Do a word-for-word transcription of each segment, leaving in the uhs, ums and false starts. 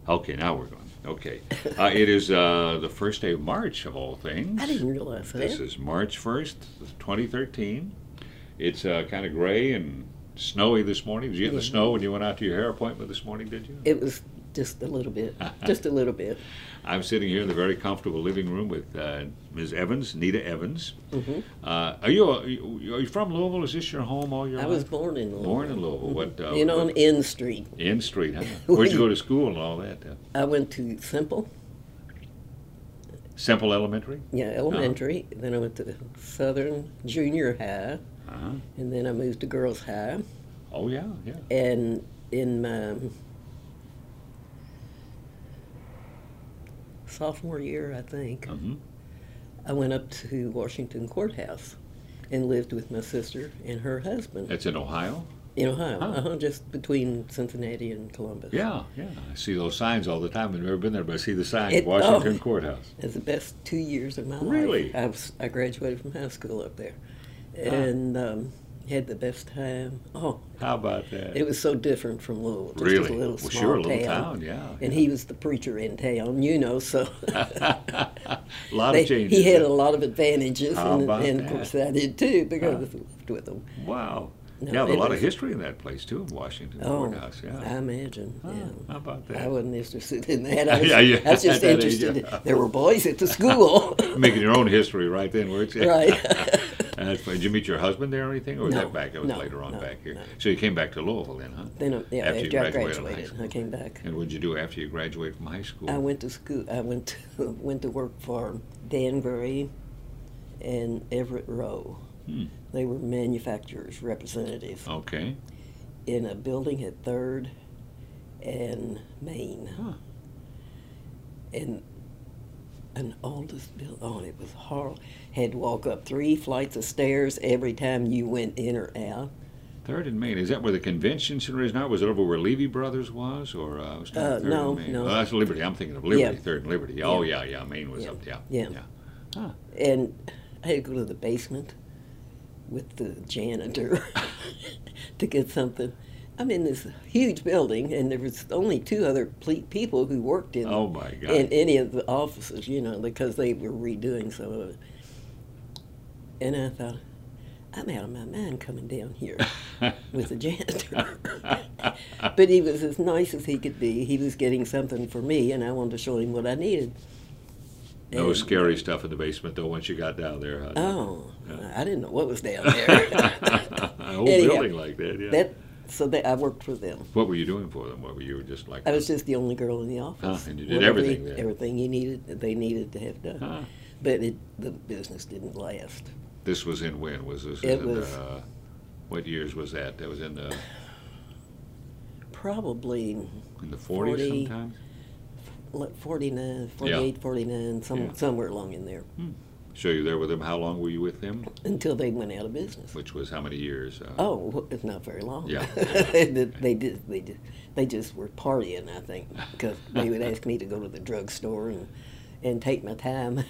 Okay, now we're going. Okay. Uh, it is uh, the first day of March, of all things. I didn't realize that. This is March first, twenty thirteen. It's uh, kind of gray and snowy this morning. Did you get Yeah. the snow when you went out to your hair appointment this morning, did you? It was just a little bit, just a little bit. I'm sitting here in the very comfortable living room with uh, Miz Evans, Nita Evans. hmm Uh, are you are you are you from Louisville? Is this your home all your I life? was born in Louisville. Born in Louisville. What? Uh, You know, on what- N Street. In Street, huh? Where'd you go to school and all that? Uh, I went to Simple, Semple Elementary? yeah, elementary. Then I went to Southern Junior High, Uh-huh. and then I moved to Girls High. Oh, yeah, yeah. And in my sophomore year, I think, hmm I went up to Washington Courthouse and lived with my sister and her husband That's in Ohio? in Ohio, Huh. uh-huh, just between Cincinnati and Columbus. Yeah, yeah. I see those signs all the time. I've never been there, but I see the sign, It- Washington oh. Courthouse. It was the best two years of my Really? life. I, was, I graduated from high school up there, and um, had the best time. Oh, How about that? it was so different from Louisville. Just really? a little Well, small sure, a little town. town, yeah. And yeah. he was the preacher in town, you know, so a lot they- of changes. he had there. a lot of advantages, How and, about and of that? course I did too because Huh. I lived with him. Wow. No, yeah, there's a it lot was- of history in that place, too, in Washington Oh, Courthouse. Yeah. I imagine. Huh, Yeah. How about I that? wasn't interested in that. I was, Yeah, yeah, I was just at that age, interested. yeah. In, there were boys at the school. Making your own history right then, weren't you? Right. That's fine. Did you meet your husband there or anything, or was No, that back? That was no, later on no, back here. no. So you came back to Louisville then, huh? Then, uh, yeah, After after, you I graduated from high graduated, school. I came back. And what did you do after you graduated from high school? I went to school. I went to, went to work for Dan Gray and Everett Rowe. Hmm. They were manufacturers representatives Okay. in a building at Third and Main. Huh. And an oldest building. Oh, it was horrible. Had to walk up three flights of stairs every time you went in or out. Third and Main. Is that where the convention center is now? Was it over where Levy Brothers was, or uh, was that Uh, Third no, and Main? no. Oh, that's Liberty. I'm thinking of Liberty. Yeah. Third and Liberty. Oh yeah, yeah. Main was Yeah. up. Yeah. Yeah. Yeah. Huh. And I had to go to the basement with the janitor to get something. I'm in this huge building, and there was only two other ple- people who worked in Oh my God. in any of the offices, you know, because they were redoing some of it. And I thought, I'm out of my mind coming down here with the janitor. But he was as nice as he could be. He was getting something for me, and I wanted to show him what I needed. No And- scary stuff in the basement though. Once you got down there. Huh? Oh, Yeah. I didn't know what was down there. A whole Anyhow, building like that. Yeah. that so that I worked for them. What were you doing for them? What were you just like? I was just the only girl in the office. Huh, and you did Whatever everything they- there. Everything you needed, they needed to have done. Huh. But it, the business didn't last. This was in when? Was this It in was- uh, what years was that? That was in the Probably in the forties forty sometimes. like forty-nine, forty-eight, forty-nine, some, Yeah. somewhere along in there, So you there with them? How long were you with them? until they went out of business. Which was how many years? Uh, Oh, it's not very long. Yeah. they, did, they did. They did. They just were partying, I think, because they would ask me to go to the drugstore and and take my time.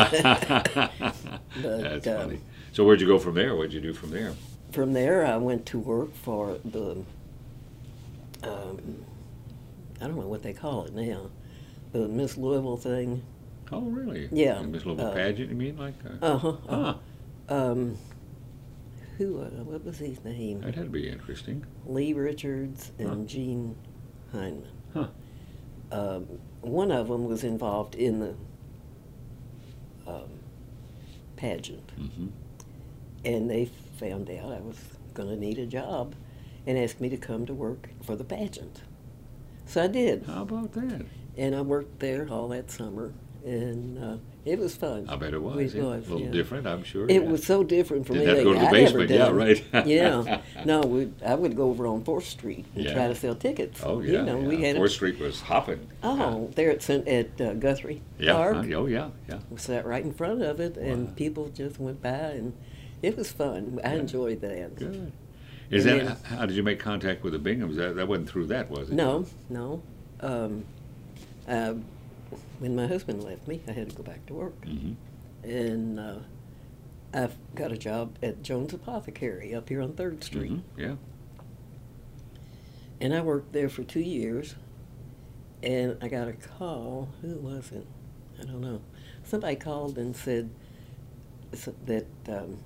That's um, funny. So where'd you go from there? What'd you do from there? From there, I went to work for the. Um, I don't know what they call it now, the Miss Louisville thing. Oh, really? Yeah, Miss Louisville uh, pageant, you mean? Like? Uh, Uh huh. huh. Um, who? Uh, what was his name? That had to be interesting. Lee Richards and Huh. Gene Heineman. Huh. Um, one of them was involved in the um, pageant, Mm-hmm. and they found out I was going to need a job and asked me to come to work for the pageant. So I did, How about that? and I worked there all that summer, and uh, it was fun. I bet it was. It yeah. was, a little yeah. different, I'm sure. It yeah. was so different from Didn't have to anything go to the I'd basement, ever yeah, done. right. Yeah, no, we, I would go over on Fourth Street and Yeah. try to sell tickets. Oh yeah. you know, yeah. we had a- Fourth Street was hopping. Oh, there at Cent- at uh, Guthrie Yeah. Park. huh? Oh yeah. Yeah. We sat right in front of it, and Wow. people just went by, and it was fun. I Yeah. enjoyed that. Good. Is And that then- how did you make contact with the Binghams? That that wasn't through that, was it? No, no. Um, uh, when my husband left me, I had to go back to work, Mm-hmm. and uh, I got a job at Jones Apothecary up here on Third Street, Mm-hmm. Yeah. and I worked there for two years, And I got a call. Who was it? I don't know. Somebody called and said s- that, um,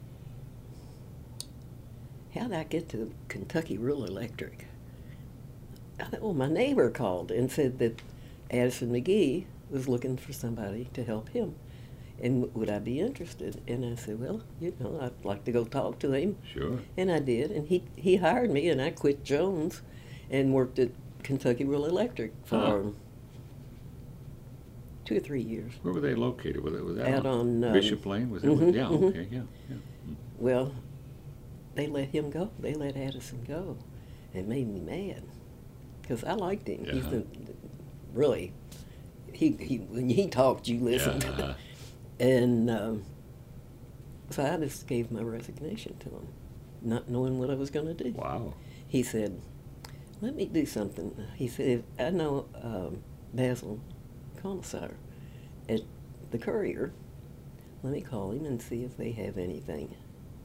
how did I get to Kentucky Rural Electric? I thought, well, my neighbor called and said that Addison McGee was looking for somebody to help him. And w- would I be interested? And I said, well, you know, I'd like to go talk to him. Sure. And I did. And he, he hired me, and I quit Jones and worked at Kentucky Rural Electric for Huh. two or three years. Where were they located? Was that, was that Out on, um, Bishop Lane? Was that? mhm, yeah. mhm. Okay. Yeah. Yeah. Well, they let him go. They let Addison go. It made me mad because I liked him. He's Yeah. the, really, he, he when he talked, you listened. Yeah. And um, so I just gave my resignation to him, not knowing what I was going to do. Wow. He said, let me do something. He said, I know um, Basil Commissar at the Courier. Let me call him and see if they have anything.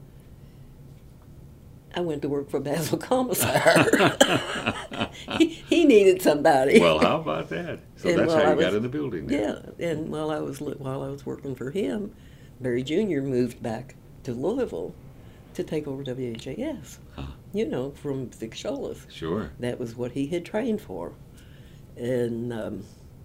I went to work for Basil Commissar. he, he needed somebody. Well, how about that? So And that's while how I you got was- in the building. Then. Yeah, and while I was li- while I was working for him, Barry Junior moved back to Louisville to take over W H A S. Huh. You know, from Vic Sholas. Sure. That was what he had trained for. And um,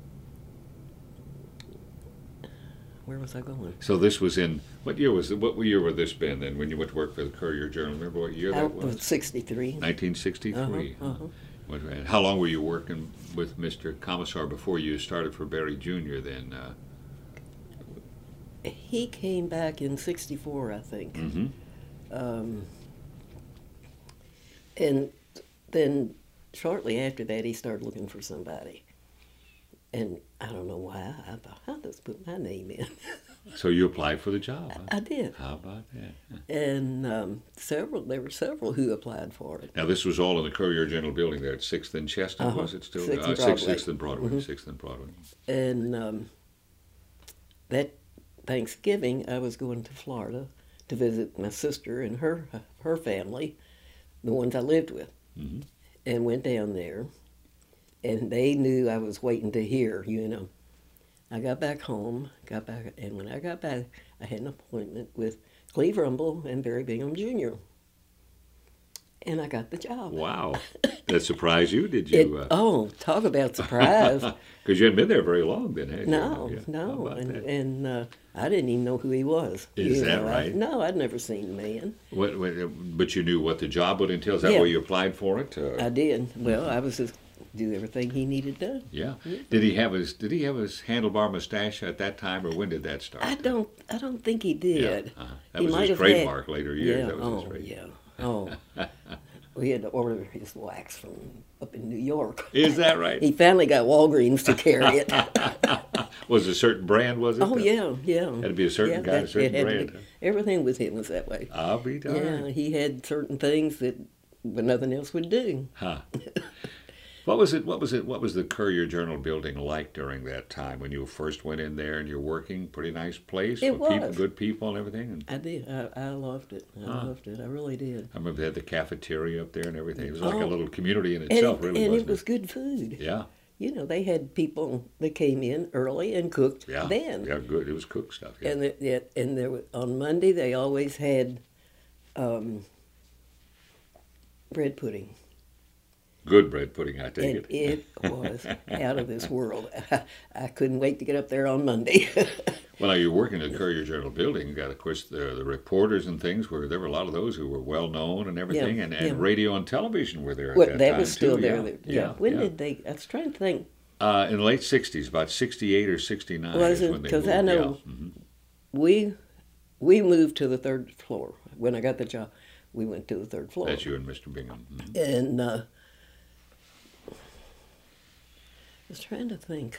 where was I going? So this was in what year was it? What year would this been then? When you went to work for the Courier Journal? Remember what year that Out was? of sixty-three. nineteen sixty-three. Uh-huh, uh-huh. What- and how long were you working with Mister Commissar before you started for Barry Junior then? Uh, He came back in sixty-four, I think. mm-hmm. Um, and then shortly after that, he started looking for somebody. And I don't know why. I thought, I'll just put my name in. So you applied for the job. Huh? I did. How about that? And um, several, there were several who applied for it. Now this was all in the Courier Journal building there at Sixth and Chestnut, Uh-huh. was it still? Sixth uh, and Sixth, Broadway. Sixth and Broadway. Mhm. Sixth and Broadway. And um, that Thanksgiving, I was going to Florida to visit my sister and her her family, the ones I lived with, Mm-hmm. and went down there. And they knew I was waiting to hear, you know. I got back home, got back, and when I got back, I had an appointment with Cleve Rumble and Barry Bingham Junior And I got the job. Wow, that surprised you, did It, you? uh, oh, talk about surprise. Because you hadn't been there very long then, had you? No, Yeah. How no, about and, that? and uh, I didn't even know who he was. Is you that know, I- right? no, I'd never seen the man. What, what, but you knew what the job would entail. Is that Yeah. why you applied for it? Uh, I did. Well, I was just do everything he needed done. yeah. Did he have his Did he have his handlebar mustache at that time, or when did that start? I don't. I don't think he did. Yeah. Uh-huh. That He was might his have had- trademark later years. Yeah. That was Oh, his trademark. yeah. Oh. We had to order his wax from up in New York. Is that right? He finally got Walgreens to carry it. Was it a certain brand? Was it? Oh yeah, yeah. Had to be a certain yeah, guy, a that- certain it had to brand. be- huh? Everything with him was that way. I'll be darned. Yeah, he had certain things that but nothing else would do. Huh. What was it? What was it? What was the Courier Journal building like during that time when you first went in there and you're working? Pretty nice place. It with people, was. good people and everything. And I did. I, I loved it. I Huh. loved it. I really did. I remember they had the cafeteria up there and everything. It was like a Oh. little community in And, itself, it, really, and wasn't it was good food. Yeah, You know, they had people that came in early and cooked yeah, then. yeah, good. It was cooked stuff. Yeah. And it, it, and there was, on Monday they always had um, bread pudding, Good bread pudding, I take and it. it was out of this world. I, I couldn't wait to get up there on Monday. Well, now you're working at the Courier Journal building. You got, of course, the, the reporters and things. Where there were a lot of those who were well known and everything, and, and yeah. radio and television were there at Well, that, that time was still too. there. Yeah, Yeah. yeah. When yeah. did they? I was trying to think. Uh, in the late sixties, about sixty-eight or sixty-nine. Was is it? when they 'Cause I moved, know- Yeah. Mhm. We we moved to the third floor when I got the job. We went to the third floor. That's you and Mister Bingham. Mhm. And uh, I was trying to think.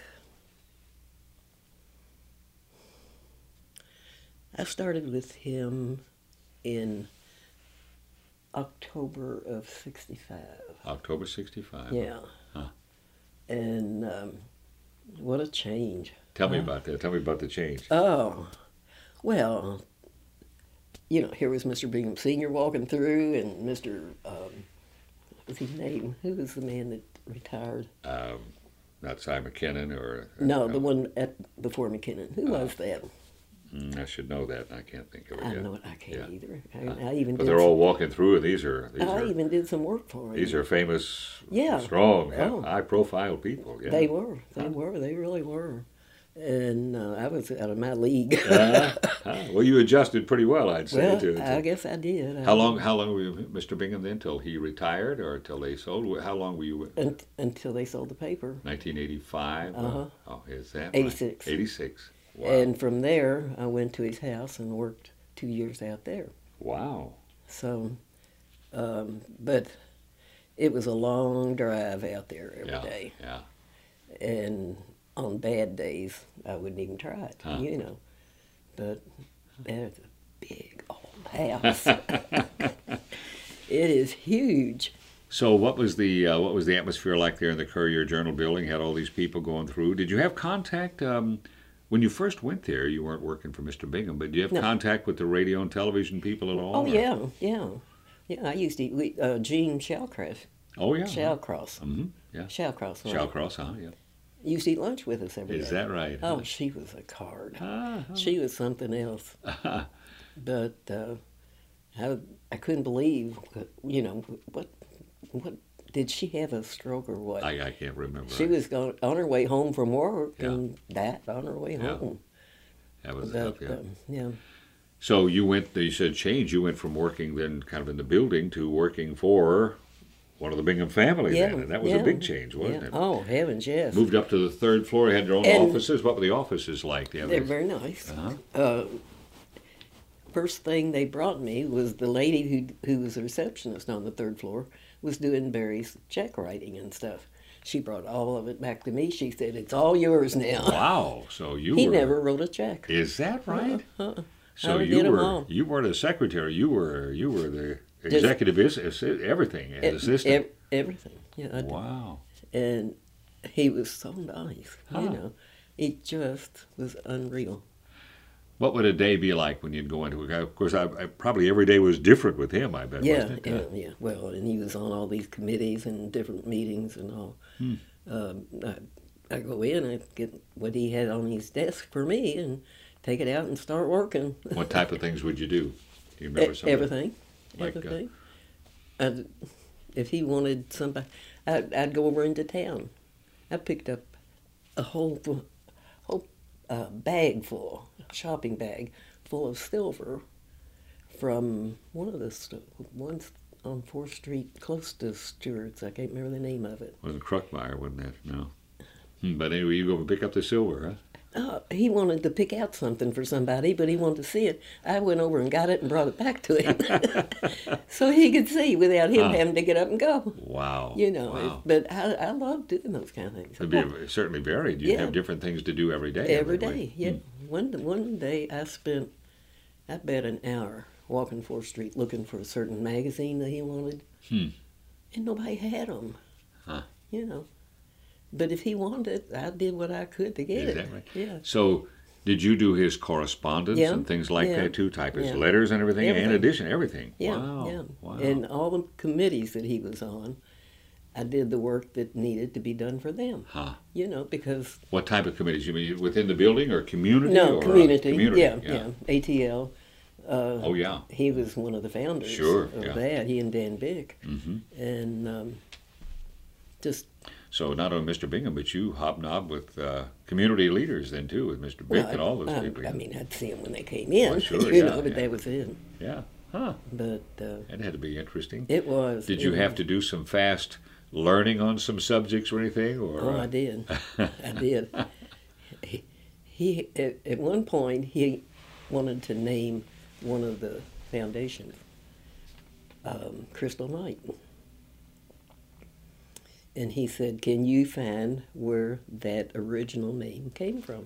I started with him in October of sixty-five. October sixty-five. Yeah. Huh. And um, what a change. Tell me Uh, about that. Tell me about the change. Oh, well, you know, here was Mister Bingham Senior walking through, and Mister Um, what was his name? Who was the man that retired? Um, Not Cy McKinnon or... Uh, No, the one at before McKinnon. Who Uh, was that? mm, I should know that, and I can't think of it I yet. know it. I can't Yeah. either. I, Uh, I even But did. they're all some, walking through, and these are these I are even did some work for him. these are famous, Yeah. strong, Oh. high-profile people. Yeah. They were. They Huh. were. They really were. And uh, I was out of my league. Uh, huh. Well, you adjusted pretty well, I'd say. well, to, to- I guess I did. How I- long? How long were you, Mister Bingham, then, till he retired, or till they sold? How long were you? with- Un- until they sold the paper. nineteen eighty-five. Uh-huh. Oh, is that right? eighty-six. eighty-six. Wow. And from there, I went to his house and worked two years out there. wow. So, um, but it was a long drive out there every day. yeah. Yeah. And on bad days, I wouldn't even try it, Huh. you know. But that's a big old house. It is huge. So, what was the uh, what was the atmosphere like there in the Courier Journal building? Had all these people going through. Did you have contact um, when you first went there? You weren't working for Mister Bingham, but did you have No. contact with the radio and television people at all? Oh, or- yeah, yeah. Yeah, I used to eat, we, uh, Jean Shallcross. Oh yeah. Shallcross. Mm-hmm. Yeah. Shallcross. right? Shallcross, huh? Yeah. Used to eat lunch with us every day. Is that right? Oh, she was a card. Ah, She was something else. ah. But uh, I, I couldn't believe, what, you know, what, what, did she have a stroke or what? I, I can't remember. She was going, on her way home from work Yeah. and died on her way Yeah. home. That was But, tough, yeah. um, yeah. So you went, you said change, you went from working then kind of in the building to working for one of the Bingham family Yeah, then, and that was yeah, a big change, wasn't yeah. it? Oh, heavens, yes. Moved up to the third floor, had their own And- offices. What were the offices like? The They're others? very nice. Uh-huh. Uh, first thing they brought me was the lady who who was a receptionist on the third floor was doing Barry's check writing and stuff. She brought all of it back to me. She said, "It's all yours now." Wow, so you He were... never wrote a check. Is that right? Uh-uh. So I you did 'em were all. you weren't a secretary. You were you were the Just- executive is, is- everything as E- assistant. ev- everything. Yeah, I did. Wow. And he was so nice. Huh. You know, he just was unreal. What would a day be like when you'd go into? Of course, I, I, probably every day was different with him. I bet. Yeah, wasn't it? yeah, yeah. Well, and he was on all these committees and different meetings and all. Hmm. Um, I, I go in and get what he had on his desk for me and take it out and start working. What type of things would you do? Do you E- remember some? of it? everything, Like, uh, everything. I'd, if he wanted somebody, I'd, I'd go over into town. I picked up a whole fu- whole uh, bag full, shopping bag full of silver from one of the st- ones on Fourth Street, close to Stewart's. I can't remember the name of it. Wasn't Kruckmeyer, wasn't that? No. Hmm, But anyway, you go and pick up the silver, huh? Uh, he wanted to pick out something for somebody, but he wanted to see it. I went over and got it and brought it back to him, so he could see without him Huh. having to get up and go. Wow. You know, Wow. it, but I, I love doing those kind of things. It'd be certainly varied. You'd Yeah. have different things to do every day. Every evidently. day, yeah. One one day I spent, I bet an hour walking Fourth Street looking for a certain magazine that he wanted, Hmm. and nobody had them. Huh. You know, but if he wanted it, I did what I could to get Is it. that right? Yeah. So, did you do his correspondence Yeah. and things like Yeah. that too? Type his Yeah. letters and everything, Everything. in addition, everything. Yeah, Wow. yeah. Wow. And all the committees that he was on, I did the work that needed to be done for them. Huh. You know, because What type of committees? You mean within the building or community? no or, uh, community, community. yeah, yeah, A T L. Uh, Oh yeah. he was one of the founders Sure, of yeah. that. He and Dan Bick, hmm and um, just So not only Mister Bingham, but you hobnob with uh, community leaders then too, with Mister Bick well, and all those I, people. I mean, I'd see them when they came in, Well, sure, you yeah, know, but yeah. that was it. Yeah. Huh. But uh, That had to be interesting. it was. Did it you was- have to do some fast learning on some subjects or anything? Or Oh, uh, I did. I did. He, he at, at one point he wanted to name one of the foundations um, Crystal Knight, and he said, "Can you find where that original name came from?"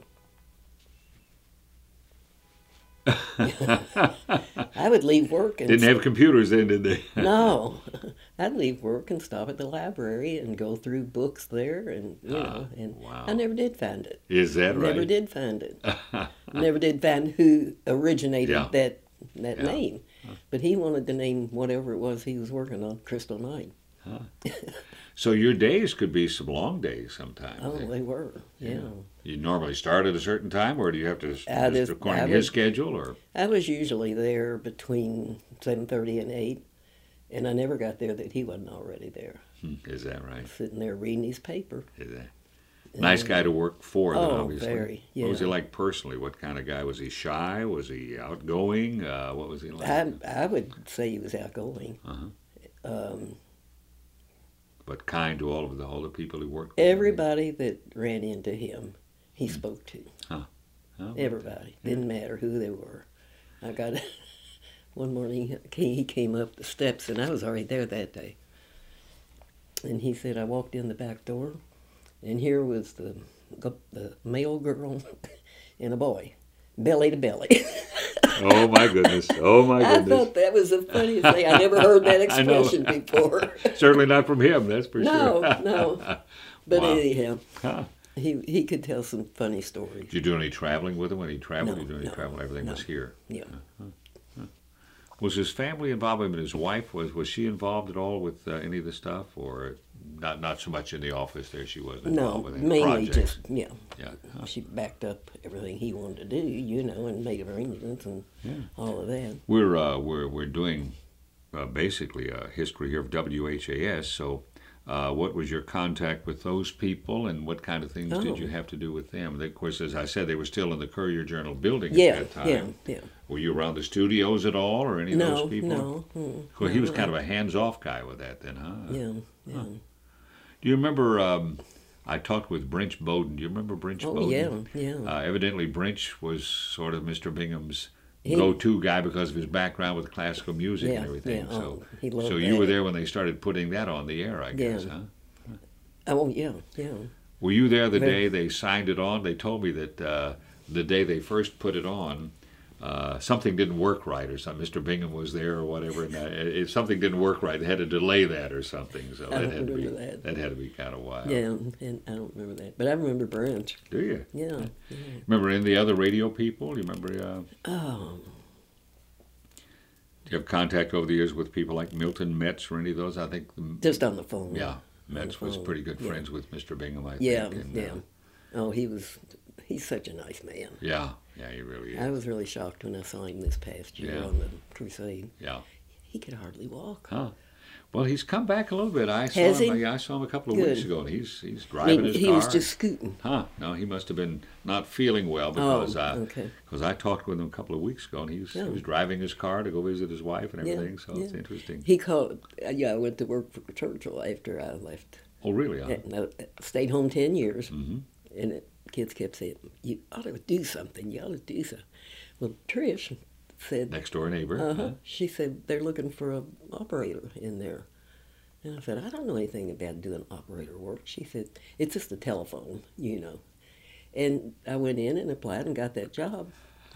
I would leave work and Didn't have computers then, did they? no, I'd leave work and stop at the library and go through books there, and you Ah, know, and wow. I never did find it. Is that right? Never did find it. Never did find who originated Yeah. that that Yeah. name. But he wanted to name whatever it was he was working on, Crystal Knight. So your days could be some long days sometimes. Oh, eh? they were. Yeah. You normally start at a certain time, or do you have to just, I just just- according I to his would- schedule, or I was usually there between seven thirty and eight, and I never got there that he wasn't already there, Hmm, is that right? sitting there reading his paper. Is that nice guy to work for? Then, Oh, obviously. very, What was he yeah. like personally? What kind of guy was he? Shy? Was he outgoing? Uh, what was he like? I I would say he was outgoing. Uh-huh. Um, But kind to all of the all the people he worked with. everybody that ran into him, he spoke to. Huh. Oh, Everybody. Didn't matter who they were. I got one morning he he came up the steps, and I was already there that day. And he said, I walked in the back door, and here was the the male girl and a boy, belly to belly. Oh my goodness! Oh my I goodness! thought that was the funniest thing. I never heard that I know. expression before. Certainly not from him. That's for No, sure. no. But Wow. anyhow, Huh. he he could tell some funny stories. Did you do any traveling with him when he traveled? No, Did you do any no, travel? Everything no. was here. Yeah. Was his family involved? I mean, his wife was was she involved at all with uh, any of the stuff, or not? Not so much in the office there. She wasn't No, involved with any mainly projects. just, yeah. Yeah. Huh. She backed up everything he wanted to do, you know, and made arrangements and Yeah. all of that. We're uh, we're we're doing uh, basically a history here of W H A S. So, uh, what was your contact with those people, and what kind of things Oh. did you have to do with them? They, of course, as I said, they were still in the Courier Journal building Yeah, at that time. yeah, yeah. Were you around the studios at all, or any of No, those people? no. mm, Well, he was no, kind of a hands-off guy with that, then, huh? Yeah, yeah. Do you remember? Um, I talked with Brinch Bowden. Do you remember Brinch Oh, Bowden? yeah, yeah. Uh, evidently, Brinch was sort of Mister Bingham's He- go-to guy because of his background with classical music and Yeah, everything. yeah, So, oh, he loved so you were that. there when they started putting that on the air, I guess, Yeah. huh? Oh, yeah, yeah. Were you there the Very- day they signed it on? They told me that uh, the day they first put it on, uh, something didn't work right or something. Mister Bingham was there or whatever, and uh, if something didn't work right, they had to delay that or something. So I that don't had to be remember that. had to be kind of wild. Yeah, and I don't remember that. But I remember Branch. Do you? Yeah. yeah. Remember any of the other radio people? You remember? Uh, Oh, do you have contact over the years with people like Milton Metz or any of those? I think. the- just on the phone. Yeah, Metz was phone, pretty good yeah. friends with Mister Bingham, I Yeah, think. and, yeah. uh, Oh, he was, he's such a nice man. yeah, yeah, he really is. I was really shocked when I saw him this past year Yeah. on the crusade. Yeah. He could hardly walk. Huh. Well, he's come back a little bit. I saw Has him. he? Yeah, I saw him a couple of Good. weeks ago, and he's he's I driving mean, his he car. was just scooting. Huh? No, he must have been not feeling well Oh, because I okay. because I talked with him a couple of weeks ago, and he was, he Yeah. was driving his car to go visit his wife and Yeah, everything. So it's yeah. interesting. He called. uh, Yeah, I went to work for Churchill after I left. Oh, really? Huh? And I stayed home ten years, Mhm. and it, kids kept saying, "You ought to do something. You ought to do something." Well, Trish said, Next door neighbor. uh-huh. huh? She said they're looking for an operator in there. And I said, I don't know anything about doing operator work. She said, it's just a telephone, you know. And I went in and applied and got that job.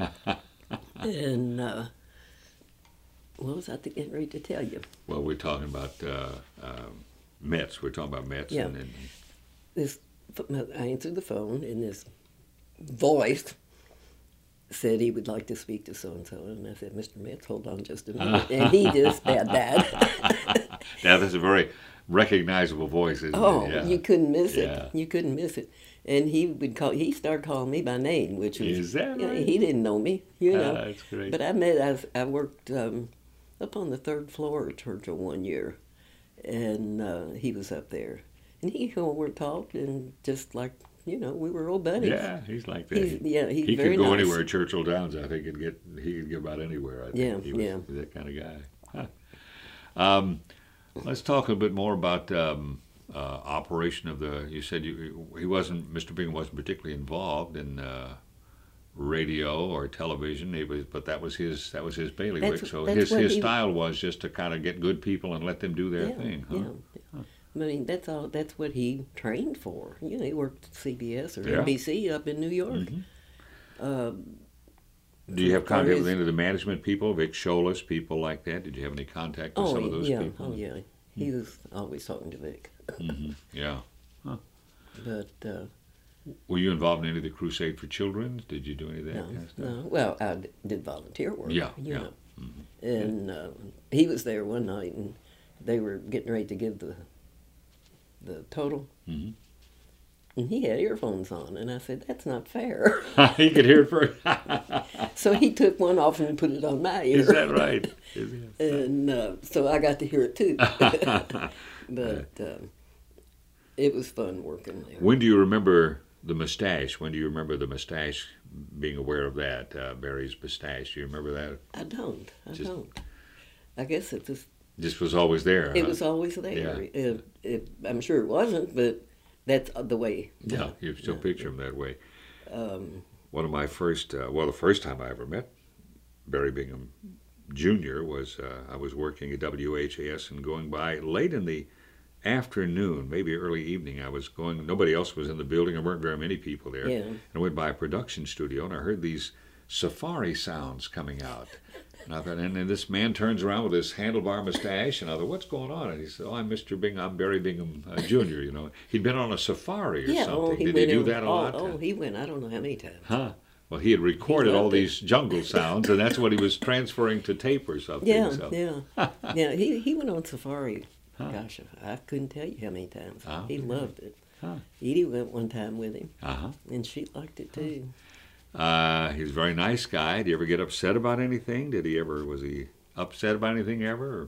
and uh, what was I th- getting ready to tell you? Well, we're talking about uh, um Metz. We're talking about Metz. Yeah. And, and This, I answered the phone, and this voice said he would like to speak to so-and-so. And I said, Mister Metz, hold on just a minute. and he just had that. yeah, that's a very recognizable voice, isn't Oh, it? Yeah. you couldn't miss it. Yeah. You couldn't miss it. And he would call. He started calling me by name, which was Is that you know, right? he didn't know me, you know. Ah, that's great. But I met. I, was- I worked um, up on the third floor at Churchill one year, and uh, he was up there, and he and we talked, and just like you know, we were old buddies. Yeah, he's like that. He's, yeah, he's he very could go nice. anywhere. Churchill Downs, I think, and get he could get about anywhere. I think Yeah, he was yeah. that kind of guy. Huh. Um, let's talk a bit more about um, uh, operation of the. You said you, he wasn't Mister Bingham wasn't particularly involved in uh, radio or television. He was, but that was his that was his bailiwick. That's- so that's his what his he- style was just to kind of get good people and let them do their yeah, thing. Huh? yeah. I mean, that's all. That's what he trained for. You know, he worked at C B S or Yeah. N B C up in New York. Mhm. Um, Do you have There contact with is- any of the management people, Vic Scholas, people like that? Did you have any contact with oh, some of those yeah, people? oh yeah. He was always talking to Vic. hmm Yeah. But uh, Were you involved in any of the Crusade for Children? Did you do any of that no, kind of stuff? no. Well, I d- did volunteer work. Yeah, you yeah. know. And uh, he was there one night, and they were getting ready to give the the total, Mhm. and he had earphones on, and I said, "That's not fair." He could hear it first. So he took one off and put it on my ear. Is that right? Is it? And uh, so I got to hear it too. But uh, it was fun working there. When do you remember the mustache? When do you remember the mustache? Being aware of that, uh, Barry's mustache. Do you remember that? I don't. I Just- don't. I guess it just Just was always there. it huh? was always there. Yeah. It, it, I'm sure it wasn't, but that's the way. Yeah, you still yeah. picture him that way. Um, One of my first, uh, well, the first time I ever met Barry Bingham Junior was uh, I was working at W H A S and going by late in the afternoon, maybe early evening. I was going, nobody else was in the building. There weren't very many people there. yeah. And I went by a production studio and I heard these safari sounds coming out. And I thought, and then this man turns around with his handlebar mustache, and I thought, what's going on? And he said, oh, I'm Mister Bingham, I'm Barry Bingham uh, Junior You know, he'd been on a safari or Yeah. something. Oh, he Did went he do on- that a oh, lot? Oh, he went. I don't know how many times. Huh? Well, he had recorded all loved it. these jungle sounds, and that's what he was transferring to tape or something. Yeah, so. yeah, yeah. He he went on safari. Huh. Gosh, I couldn't tell you how many times. Oh, he yeah. loved it. Huh. Edie went one time with him, Uh-huh. and she liked it too. Uh, he's a very nice guy. Did he ever get upset about anything? Did he ever, was he upset about anything ever? Or,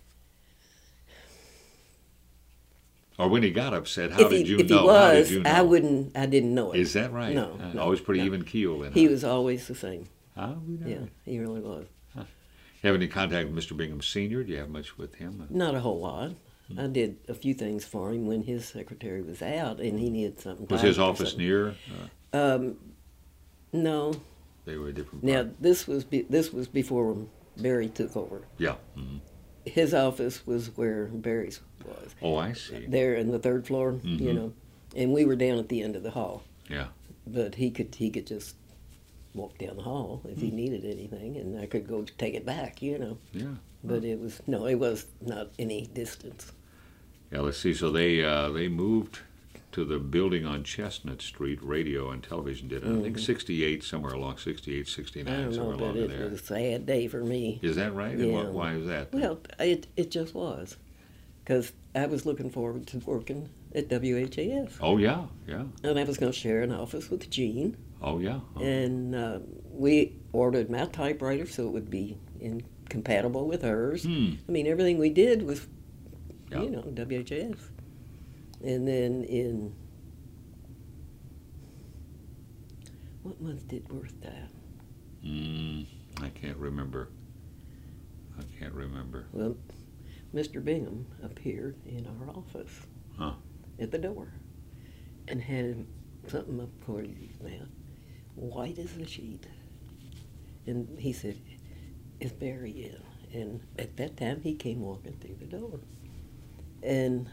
or when he got upset, how if did he, you if know? he was, how did you know? I wouldn't. I didn't know it. Is that right? No, Uh, no, always pretty no. even keel then. He huh? was always the same. Oh, we know. Yeah, he really was. You have any contact with Mister Bingham Senior? Do you have much with him? Not a whole lot. I did a few things for him when his secretary was out, and he needed something. Was typed his or office something. near? Uh, Um, no. they were a different Now part. this was be, this was before Barry took over. Yeah. hmm His office was where Barry's was. Oh, I see. There in the third floor, you Mhm. know, and we were down at the end of the hall. Yeah. But he could he could just walk down the hall if he needed anything, and I could go take it back, you know. Yeah. But it was no, it was not any distance. Yeah, let's see. So they uh, they moved to the building on Chestnut Street. Radio and television did it. I think sixty-eight, somewhere along sixty-eight, I sixty-nine, don't know, somewhere but along in it there. was a sad day for me. Is that right? And Yeah. what, why is that? Well, it it just was, because I was looking forward to working at W H A S, Oh yeah, yeah. and I was going to share an office with Gene, Oh yeah. Oh, and uh, we ordered my typewriter so it would be in, compatible with hers. Hmm. I mean, everything we did was, Yeah. you know, W H A S. And then in, what month did Worth die? Mm, I can't remember. I can't remember. Well, Mister Bingham appeared in our office Huh. at the door and had something up toward his mouth, white as a sheet. And he said, "Is Barry in?" And at that time, he came walking through the door. And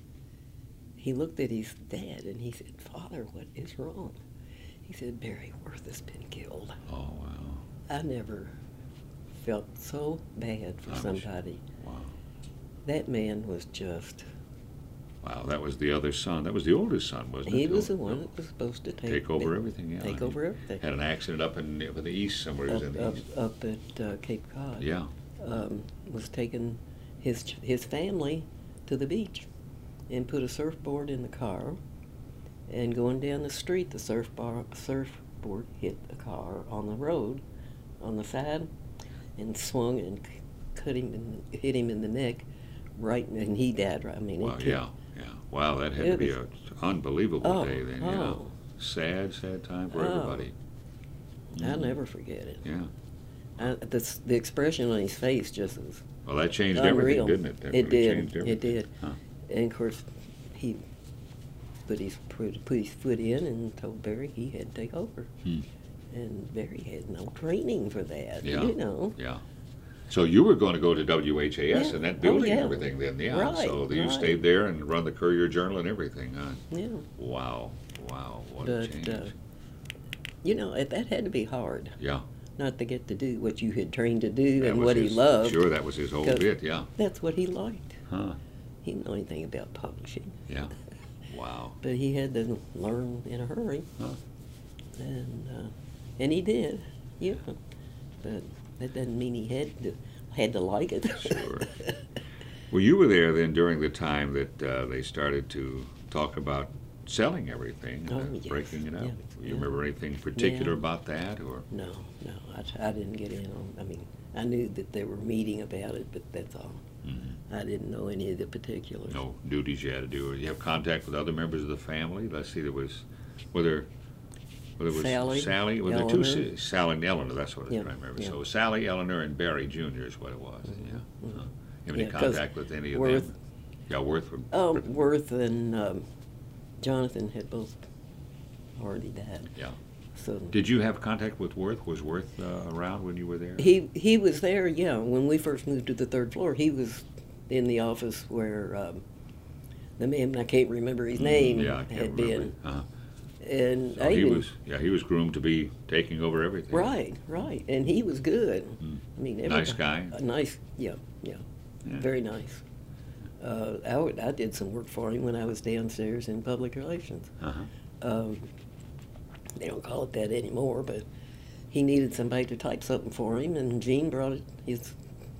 he looked at his dad and he said, "Father, what is wrong?" He said, "Barry Worth has been killed." Oh wow. I never felt so bad for I'm somebody. Wow. That man was just, Wow. That was the other son. That was the oldest son, wasn't it? he was the Who- one that was supposed to take, Take over everything. Yeah. take He over everything. Had an accident up in up in the east somewhere. He was in Up, the up, east. up at uh, Cape Cod. Yeah. Um, was taking his his family to the beach and put a surfboard in the car, and going down the street, the surfbar, surfboard hit a car on the road on the side and swung and c- cut him and hit him in the neck, right, and he died. Right, I mean, Wow. it Yeah. Yeah. Wow. That had It to be was- an unbelievable Oh, day then. Yeah. oh. Sad, sad time for Oh. everybody. I'll Mhm. never forget it. Yeah. I, the, s- the expression on his face just was Well, that changed unreal. everything, didn't it? That it really did. changed It everything. did. Huh. And of course, he put his put, put his foot in and told Barry he had to take over. Hmm. And Barry had no training for that. Yeah. You know. Yeah. So you were going to go to W H A S Yeah. and that Oh, building and yeah. everything then, yeah. Right, So you right. stayed there and run the Courier Journal and everything, huh? Yeah. Wow. Wow. What a But change. uh, you know it, that had to be hard. Yeah. Not to get to do what you had trained to do That and was what he his- loved. Sure, that was his whole 'Cause- bit, yeah. That's what he liked. Huh. He didn't know anything about publishing, Yeah. Wow. but he had to learn in a hurry. Huh. And uh, and he did, you know. But that doesn't mean he had to had to like it. Sure. Well, you were there then during the time that uh, they started to talk about selling everything, Oh, uh, yes. breaking it up. Yeah, You yeah. remember anything particular Yeah. about that, or? No, no, I, I didn't get in on, I mean, I knew that they were meeting about it, but that's all. Mhm. I didn't know any of the particulars. No duties you had to do, or you have contact with other members of the family? Let's see, there was, were there, well, there was Sally, Sally, were there two, Eleanor. Sa- Sally and Eleanor, that's what I Yeah, was trying to remember. yeah. So it was Sally, Eleanor, and Barry Junior is what it was, yeah. mhm. Huh. You have any Yeah, 'cause contact with any of Worth- them? Yeah, Worth. would- Oh, Worth and um, Jonathan had both already died. Yeah. So Did you have contact with Worth? Was Worth uh, around when you were there? he he was there. Yeah, when we first moved to the third floor, he was in the office where um, the man, I can't remember his name, Mm, yeah, I can't had remember. been. Uh-huh. And So I he even, was, yeah, he was groomed to be taking over everything. right, right, and he was good. Mm. I mean, Nice everybody- guy? A nice, yeah, yeah, Yeah. very nice. Uh, I, would, I did some work for him when I was downstairs in public relations. Uh-huh. Um, they don't call it that anymore, but he needed somebody to type something for him, and Gene brought it, his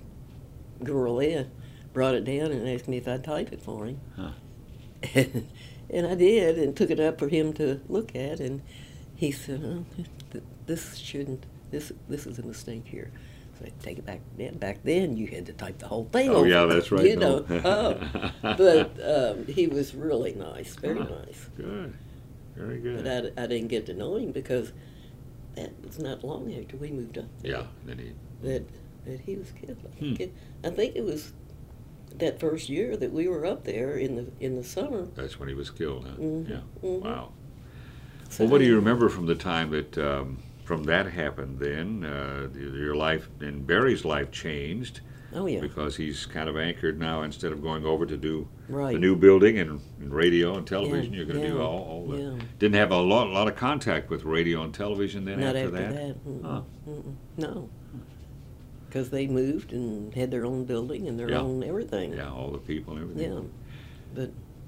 girl in, brought it down and asked me if I'd type it for him. Huh. And, and I did, and took it up for him to look at, and he said, oh, th- this shouldn't, this this is a mistake here. So I take it back then. Back then, you had to type the whole thing Oh, over, yeah, that's right, You know, no. oh. But um, he was really nice, very Huh. nice. Good. Very good. But I, I didn't get to know him because that was not long after we moved up there. Yeah, then he, That, that he was killed. I Hmm. think, it, I think it was that first year that we were up there in the in the summer. that's when he was killed, huh? Mhm, Yeah. mhm. Wow. So Well, what do you remember from the time that, um, from that happened then? Uh, your life, and Barry's life changed Oh yeah, because he's kind of anchored now. Instead of going over to do right. the new building and, and radio and television, Yeah, you're going to do yeah, all, all the, yeah. didn't have a lot, lot of contact with radio and television then Not after, after that? that. Mm-mm, Huh. mm-mm, no, because they moved and had their own building and their Yeah. own everything. Yeah, all the people and everything. Yeah. But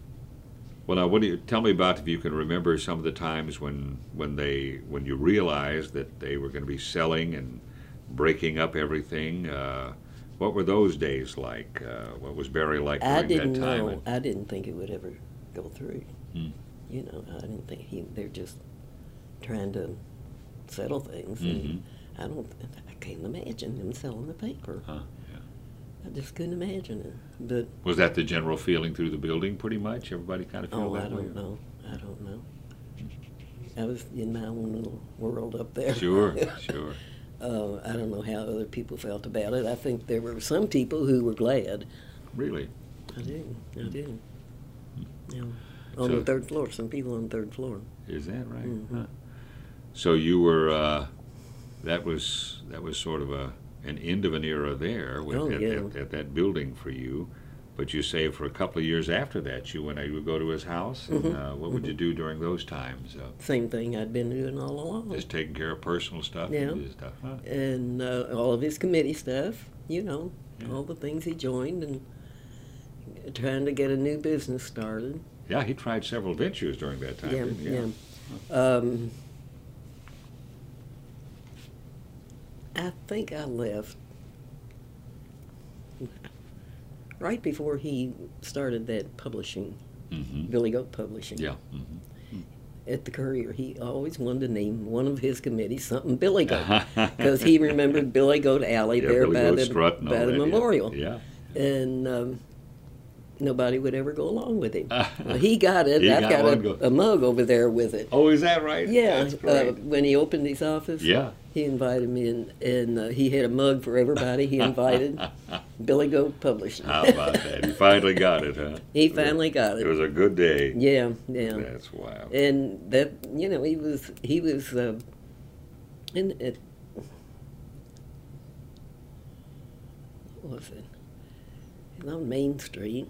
Well, now, what do you tell me about if you can remember some of the times when when they when you realized that they were going to be selling and breaking up everything? Uh, what were those days like? Uh, what was Barry like I during didn't that time? know. I didn't think it would ever go through. Hmm. You know, I didn't think he. They're just trying to settle things, Mhm. and I don't. I can't imagine them selling the paper. Huh, yeah. I just couldn't imagine it. But Was that the general feeling through the building? Pretty much, everybody kind of feel oh, that I way. don't know. I don't know. I was in my own little world up there. Sure, sure. Uh, I don't know how other people felt about it. I think there were some people who were glad. Really. I do. I do. Yeah. On So- the third floor. Some people on the third floor. Is that right? Mhm. Huh. So you were. Uh, that was that was sort of a an end of an era there with, Oh, at, yeah. at, at that building for you. But you say for a couple of years after that, you went. You would go to his house. And, Mhm. uh, what would you do during those times? Uh, Same thing I'd been doing all along. just taking care of personal stuff. Yeah. And his stuff. Huh? And uh, all of his committee stuff, you know, Yeah. all the things he joined and trying to get a new business started. Yeah, he tried several ventures during that time. Yeah, didn't he? yeah. Um, I think I left right before he started that publishing, Mm-hmm. Billy Goat Publishing. Yeah. Mm-hmm. At the Courier, he always wanted to name one of his committees something Billy Goat, because he remembered Billy Goat Alley Yeah, there Billy by Goat the, Strut and all by the that, yeah. memorial. Yeah. And um, nobody would ever go along with him. Well, he got it. He I've got got, one go- a, a mug over there with it. Oh, is that right? Yeah, That's uh, great. when he opened his office, Yeah. he invited me in, and uh, he had a mug for everybody. He invited Billy Goat Publishing. How about that? He finally got it, huh? He finally got It it. was a good day. Yeah, yeah. That's wild. And that, you know, he was he was uh, in it. What was it? It was on Main Street,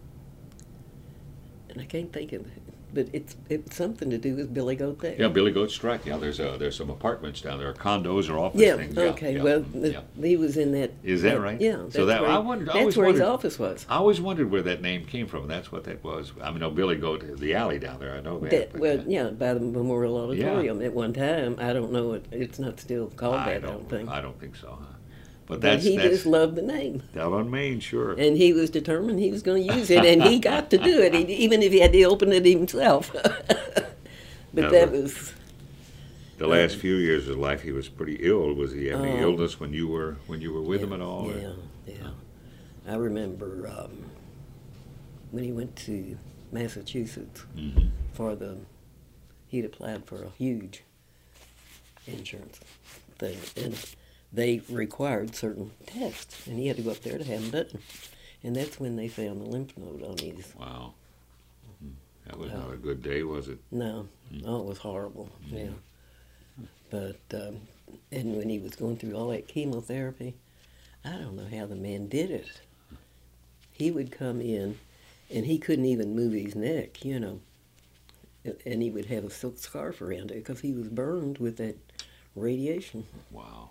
and I can't think of it. But it's it's something to do with Billy Goat there. Yeah, Billy Goat Strut. Yeah, there's uh, there's some apartments down there, condos or office Yeah. things. Okay. yeah, Well, mm, the- yeah. he was in that. Is that right? Yeah. So that's that- where I he- wondered- I That's always where his wondered- office was. I always wondered where that name came from. That's what that was. I mean, no, Billy Goat, the alley down there. I know that. That, but, well, uh, yeah, by the Memorial Auditorium at one time. I don't know. It, it's not still called I that. I don't. don't think. I don't think so. Huh? But But that's he that's just loved the name. down on Main, sure. And he was determined he was going to use it, and he got to do it, he, even if he had to open it himself. But Now, that the- was, The last few years of life, he was pretty ill. Was he having any Oh. illness when you were when you were with yeah, him at all? or- Yeah, yeah. I remember um, when he went to Massachusetts Mhm. for the, he'd applied for a huge insurance thing, and they required certain tests, and he had to go up there to have them done. And that's when they found the lymph node on his. Wow. Mhm. That was Wow. not a good day, was it? No, oh, it was horrible. Yeah, but um, and when he was going through all that chemotherapy, I don't know how the man did it. He would come in, and he couldn't even move his neck, you know, and he would have a silk scarf around it because he was burned with that radiation. Wow.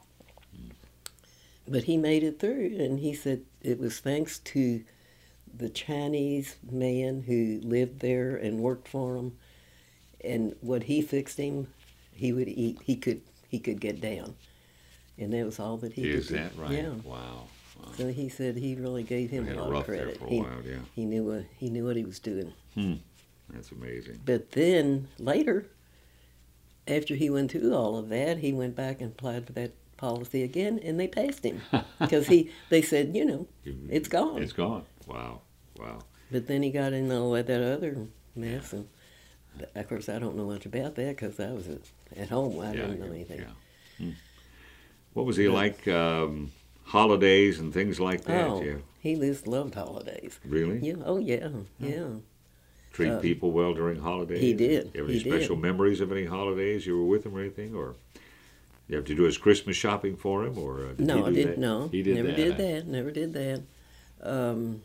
But he made it through, and he said it was thanks to the Chinese man who lived there and worked for him, and what he fixed him, he would eat. He could he could get down, and that was all that he Is could do. that right? Yeah. Wow. Wow. So he said he really gave him We had a a lot of rough there credit. for a he, while, yeah. he knew what he knew what he was doing. That's amazing. But then later, after he went through all of that, he went back and applied for that policy again, and they passed him because he. They said, you know, it's gone. It's gone. Wow. Wow. But then he got in all that, that other mess, and of course I don't know much about that because I was at, at home. I Yeah, didn't know yeah, anything. yeah. Hmm. What was he like? Um, holidays and things like that. Oh, Yeah. he just loved holidays. Really? Yeah. Oh yeah. Yeah. Treat uh, people well during holidays. he did, You have any he special did. memories of any holidays you were with him or anything, or you have to do his Christmas shopping for him, or uh, did No, he I do didn't. that? No, He did never that. did huh? that. Never did that. Um,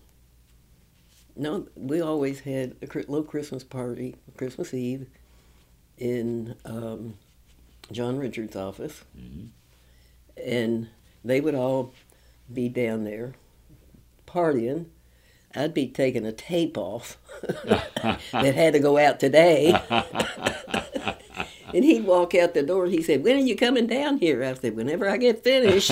no, we always had a cri- little Christmas party, Christmas Eve, in um, John Richard's office, Mhm. and they would all be down there partying. I'd be taking a tape off that had to go out today. And he'd walk out the door and he said, "When are you coming down here?" I said, "Whenever I get finished."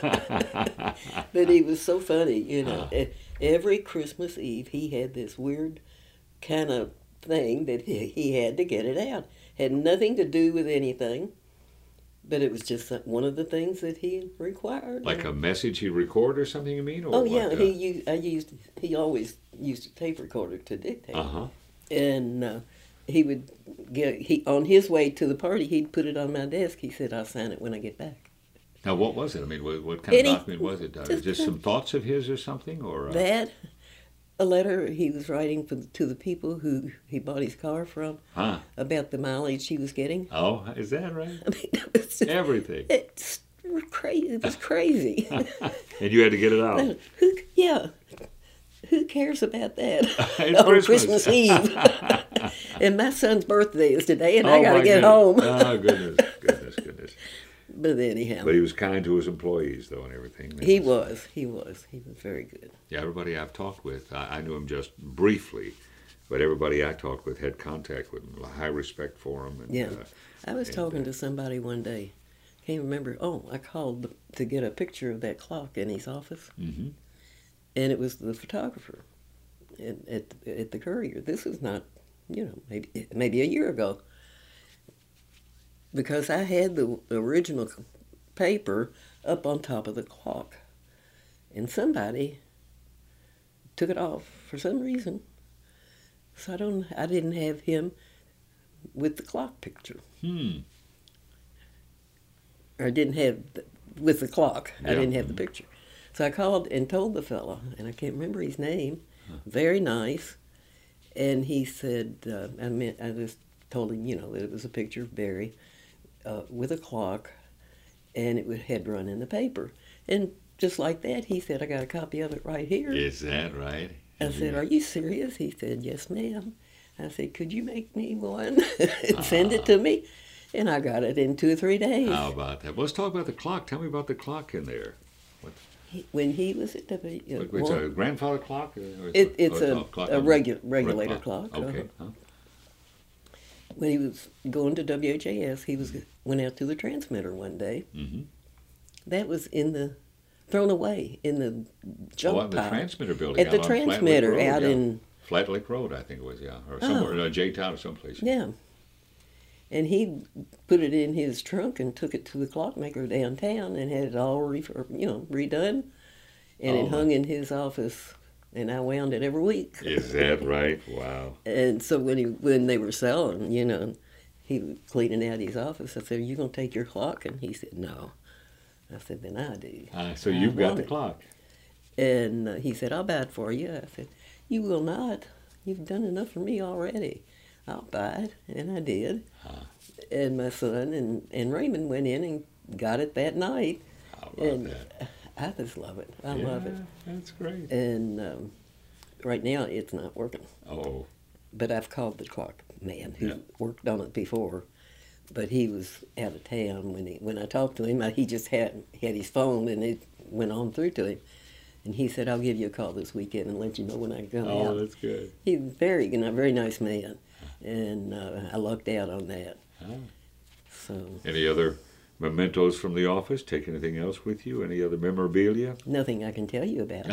But he was so funny, you know. E- Every Christmas Eve he had this weird kind of thing that he, he had to get it out. Had nothing to do with anything, but it was just one of the things that he required. Like a message he'd record or something, you mean? Or Oh yeah, what, uh, he used. I used. He always used a tape recorder to dictate, Uh-huh. and uh, he would get. He on his way to the party, he'd put it on my desk. He said, "I'll sign it when I get back." Now, what was it? I mean, what, what kind Any- of document was it? Uh, just just a- some thoughts of his or something? Or uh, That, a letter he was writing for, to the people who he bought his car from Huh? about the mileage he was getting. Oh, is that right? I mean, it was just, Everything. it's crazy. It was crazy. And you had to get it out. Who? Yeah. Who cares about that It's on Christmas. Christmas Eve? And my son's birthday is today, and I Oh, got to my get goodness. home. Oh, goodness, goodness, goodness. But anyhow, But he was kind to his employees, though, and everything. That he was. He was. He was very good. Yeah, everybody I've talked with, I, I knew him just briefly, but everybody I talked with had contact with him, high respect for him. And, Yeah. uh, I was and, talking uh, to somebody one day. Can't remember. Oh, I called to get a picture of that clock in his office, mhm. and it was the photographer at at, at the Courier. This was not, you know, maybe maybe a year ago. Because I had the original paper up on top of the clock, and somebody took it off for some reason. So I don't. I didn't have him with the clock picture. Hmm. Or I didn't have the, with the clock. I Yeah. didn't have the picture. So I called and told the fellow, and I can't remember his name. Very nice, and he said, uh, I meant I just told him, you know, that it was a picture of Barry uh, with a clock, and it would, had run in the paper, and just like that, he said, "I got a copy of it right here." Is that right? I said, "Are you serious?" He said, "Yes, ma'am." I said, "Could you make me one and send it to me?" And I got it in two or three days. How about that? Well, let's talk about the clock. Tell me about the clock in there. He, when he was at W, uh, It's well, a grandfather clock? Or or it, it's or a, clock a on- regu- red regulator clock. Okay. uh-huh. Huh? When he was going to W H A S, he was went out to the transmitter one day. Mm-hmm. That was in the thrown away in the junk Oh, at the pile. transmitter building At the out on Flat Lake transmitter Road, out yeah. in, Flat Lake Road, I think it was, yeah, or somewhere, Oh. uh, J-Town or someplace. yeah. And he put it in his trunk and took it to the clockmaker downtown and had it all re, you know, redone. And Oh, it hung in his office, and I wound it every week. Is that right? Wow. And so when he when they were selling, you know, he was cleaning out his office. I said, "Are you gonna take your clock?" And he said, "No." I said, "Then I do." Uh, so I you've got want the it. clock. And uh, he said, "I'll buy it for you." I said, "You will not. You've done enough for me already. I'll buy it." And I did. Huh. And my son and, and Raymond went in and got it that night. How about And that? I just love it. I Yeah, love it. That's great. And um, right now it's not working. Oh, But I've called the clock man who Yeah. worked on it before. But he was out of town when he when I talked to him. I, he just had had his phone and it went on through to him. And he said, "I'll give you a call this weekend and let you know when I come oh, out." that's good. He's very, you know, very nice man, and uh, I lucked out on that. Huh. So Any other mementos from the office? Take anything else with you? Any other memorabilia? nothing I can tell you about.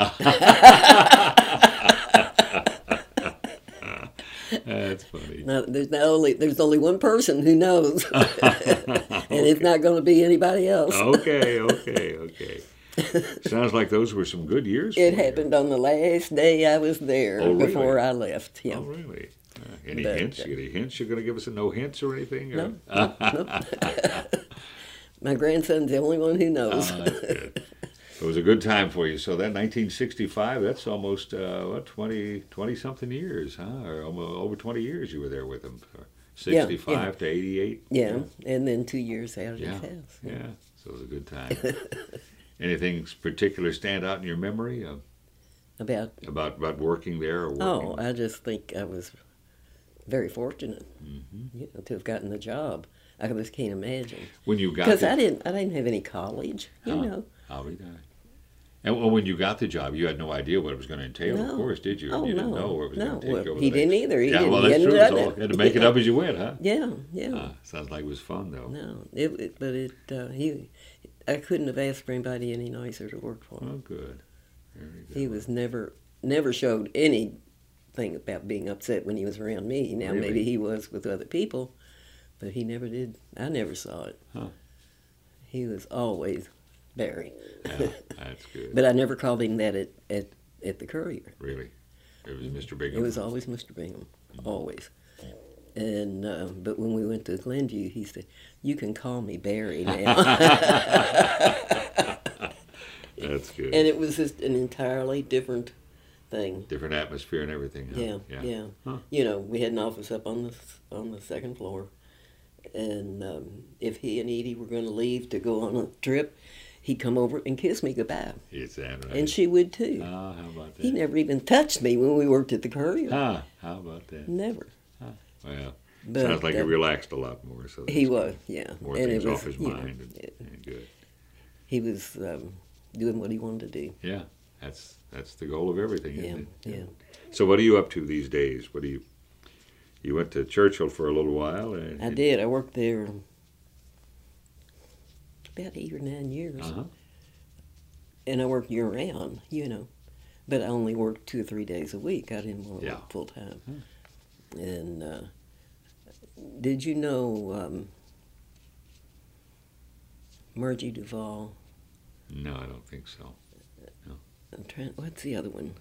That's funny. No, there's not only there's only one person who knows, and it's not going to be anybody else. Okay, okay, okay. Sounds like those were some good years. It for you. happened on the last day I was there Oh, really? before I left. Yeah. Oh, really? Uh, any But, hints? uh, Any hints? You're going to give us a no hints or anything? No, Or? no, no. My grandson's the only one who knows. Oh, that's good. It was a good time for you. So that nineteen sixty-five, that's almost, uh, what, twenty, twenty-something years, huh? Or almost over twenty years you were there with him. Yeah, sixty-five to eighty-eight? Yeah, and then two years out of Yeah, his house. yeah. So it was a good time. Anything particular stand out in your memory uh, About about, about working there or working? oh, I just think I was very fortunate, Mhm. you know, to have gotten the job. I just can't imagine When you got because the, I didn't I didn't have any college, you Huh. know. I'll be darned. And well, when you got the job, you had no idea what it was going to entail, of No. course, did you? Oh, you didn't no. know what it was No. going to take Well, over he the didn't next- either. He yeah, didn't- well, he that's hadn't true. done So it. you had to make it up as you went, huh? Yeah, yeah. Uh, sounds like it was fun, though. No, it, it but it uh, he I couldn't have asked for anybody any nicer to work for. Oh, good. Very good. He was never never showed anything about being upset when he was around me. Now Really? maybe he was with other people, but he never did. I never saw it. Huh. He was always Barry. Yeah, that's good. But I never called him that at, at, at the Courier. Really. It was Mister Bingham. It was always Mister Bingham, always. And uh, but when we went to Glenview, he said, "You can call me Barry now." That's good. And it was just an entirely different thing. Different atmosphere and everything, huh? Yeah, yeah. Huh. You know, we had an office up on the on the second floor, and um, if he and Edie were going to leave to go on a trip, he'd come over and kiss me goodbye, Is that right? and she would too. Ah, how about that? He never even touched me when we worked at the Courier. Ah, how about that? Never. Well, But, sounds like he uh, relaxed a lot more. So He that's was, yeah. more And things it was, off his you know, mind. and, it- and good. he was um, doing what he wanted to do. Yeah, that's that's the goal of everything, Yeah, isn't it? yeah. So what are you up to these days? What do you? You went to Churchill for a little while. And, I did. I worked there about eight or nine years, Uh huh. and I worked year round, you know. But I only worked two or three days a week. I didn't want to Yeah. work full time. And uh, did you know um, Margie Duvall? No, I don't think so. I'm trying. What's the other one?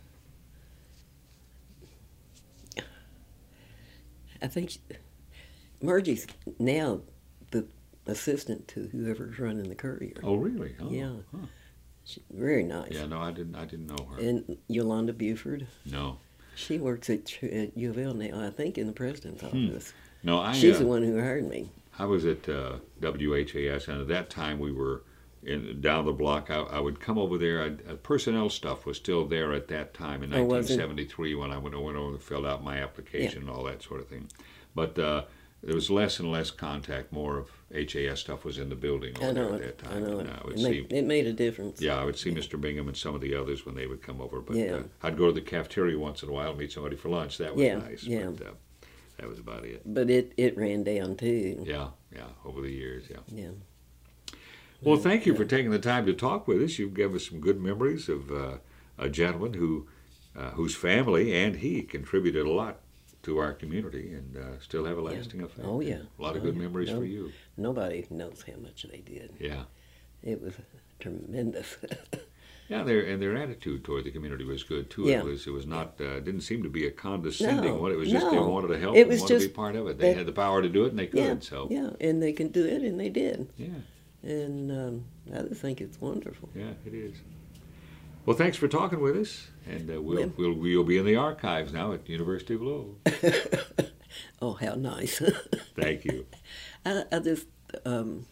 I think she, Margie's now the assistant to whoever's running the Courier. Oh, really? Oh, Yeah. huh. She, very nice. Yeah. No, I didn't. I didn't know her. And Yolanda Buford. No. She works at, Ch- at U of L now, I think, in the president's Hmm. office. No, I. She's uh, the one who hired me. I was at uh, W H A S, and at that time we were in down the block. I, I would come over there. I'd, uh, personnel stuff was still there at that time in Oh, was it? nineteen seventy-three when I went, went over and filled out my application and all that sort of thing. But uh, there was less and less contact. More of H A S stuff was in the building over I know there it. at that I time. know and it. I would It made, see, it made a difference. yeah, I would see Mister Bingham and some of the others when they would come over. But Yeah. uh, I'd go to the cafeteria once in a while and meet somebody for lunch. That was Yeah, nice. yeah. But, uh, that was about it. But it, it ran down too. Yeah, yeah. Over the years, yeah. Yeah. Well, thank you for taking the time to talk with us. You've given us some good memories of uh, a gentleman who, uh, whose family and he contributed a lot to our community and uh, still have a lasting Yeah. effect. Oh, yeah. A lot of Oh, good yeah. memories No. for you. Nobody knows how much they did. Yeah. It was tremendous. Yeah, their and their attitude toward the community was good too. Yeah. It was it was not uh, didn't seem to be a condescending No, one. It was just they no. wanted to help It and was wanted to be just part of it. They that- had the power to do it and they could. yeah, So yeah, and they can do it, and they did. yeah, And um, I just think it's wonderful. yeah, it is. Well, thanks for talking with us, and uh, we'll, Well- we'll we'll be in the archives now at the University of Louisville. Oh, how nice. Thank you. I, I just um,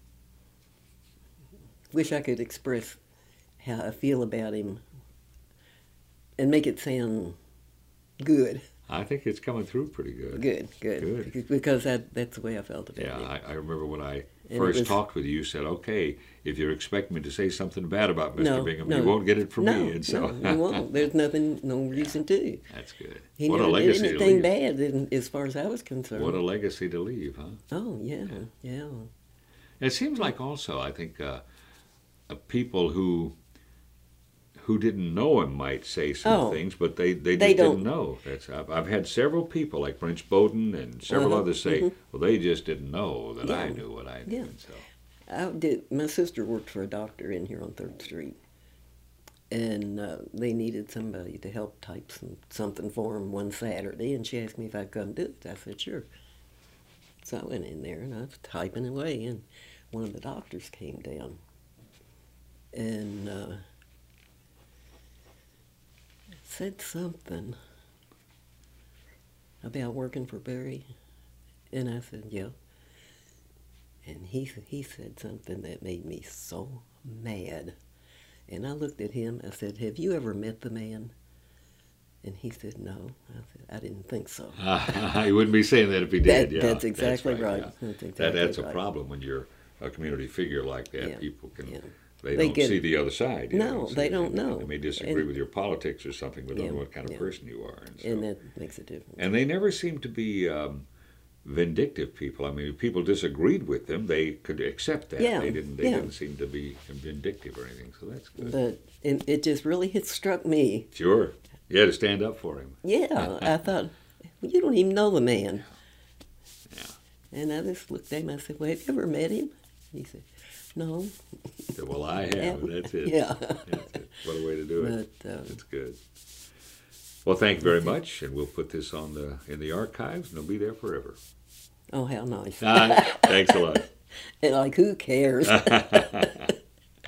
wish I could express how I feel about him and make it sound good. I think it's coming through pretty good. Good, good. Good. Because that, that's the way I felt about Yeah, him. I, I remember when I it first was- talked with you, you said, "Okay, if you're expecting me to say something bad about Mister No, Bingham, no. you won't get it from no, me." And so no, you won't. There's nothing, no reason to. that's good. He What a never did legacy to anything leave. bad, in, as far as I was concerned. What a legacy to leave, huh? Oh, yeah, yeah. It seems like also, I think, uh, uh, people who who didn't know him might say some Oh. things, but they, they just They didn't don't. know. That's I've, I've had several people like French Bowden and several Uh-huh, others say, mhm. well, they just didn't know that I Yeah, knew what I knew. yeah. And so, I did. My sister worked for a doctor in here on Third Street, and uh, they needed somebody to help type some, something for them one Saturday, and she asked me if I'd come do it. I said sure. So I went in there and I was typing away, and one of the doctors came down, and uh, said something about working for Barry, and I said yeah. And he he said something that made me so mad. And I looked at him, I said, "Have you ever met the man?" And he said, "No." I said, "I didn't think so." he wouldn't be saying that if he did. That- yeah, that's exactly right. right. yeah. That's That, exactly that's a right. problem when you're a community figure like that. Yeah, People can yeah. they, They don't get- see the other side. you No, know, they so don't they, know. They may disagree And- with your politics or something, but don't Yeah, know what kind of yeah. person you are. And, so, And that makes a difference. and they never seem to be um, vindictive people. I mean, if people disagreed with them, they could accept that. Yeah, They didn't. They yeah. didn't seem to be vindictive or anything. So that's good. But it, it just really hit struck me. Sure. You had to stand up for him. Yeah, I thought, well, you don't even know the man. Yeah. And I just looked at him, I said, "Well, have you ever met him?" He said, "No." So, well, I have. Yeah. That's it. Yeah. That's it. What a way to do it. But, um, That's good. Well, thank you very much, and we'll put this on the in the archives, and it'll be there forever. oh, how nice. Uh, thanks a lot. And like, who cares?